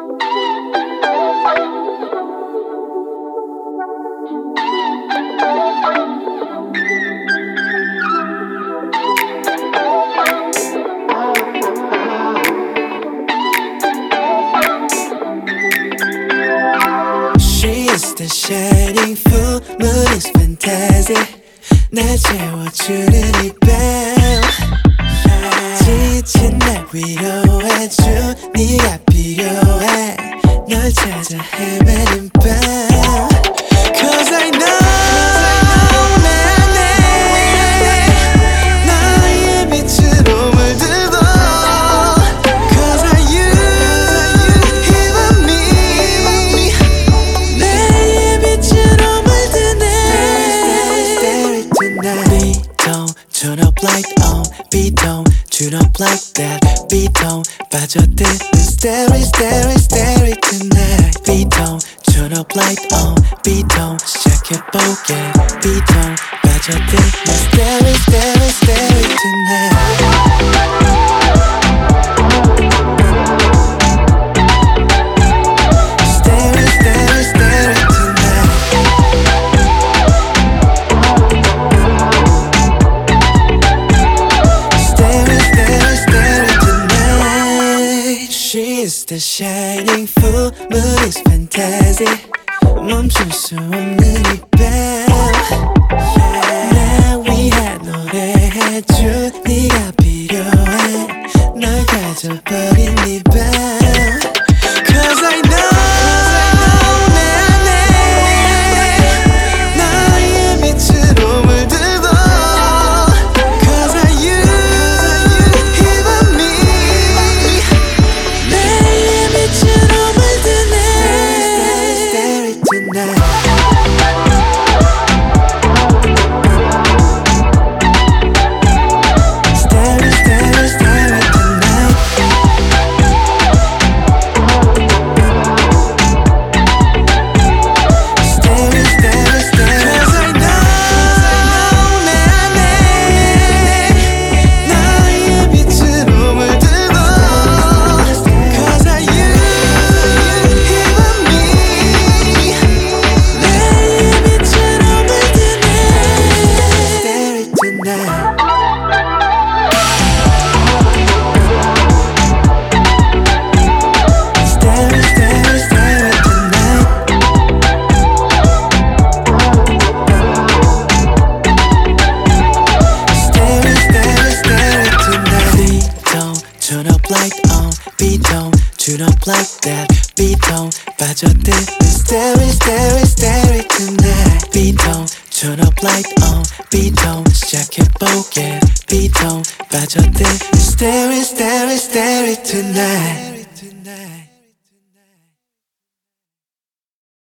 The shining full moon is fantasy 날 채워주는 이 밤 지친 날 위로해줘 네가 필요해 널 찾아 헤매는 밤 Cause I know 나의 빛으로 물들고 Cause I you even me 나의 빛으로 물드네 Stare it tonight Beat don't turn up like on Beat don't turn up like that Beat don't 빠져드는 Stare it, stare it, stare it tonight Beat don't turn up like on Beat don't 시작해보게 Beat don't 빠져드는 Stare it, stare it, stare it tonight She's the shining full moon is fantasy 멈출 수 없는 이 밤 날 위해 노래해줘 네가 필요해 널 가져버린 이 밤 Cause I know 나의 빛으로 물들고 Cause I you even me 나의 빛으로 물드네 Stare it tonight Turn up like on, beat don't turn up like that, beat don't 빠져드는 Stare it, stare it, stare it tonight Beat don't turn up like on, beat don't 시작해보게 Beat don't 빠져드는 Stare it, stare it, stare it tonight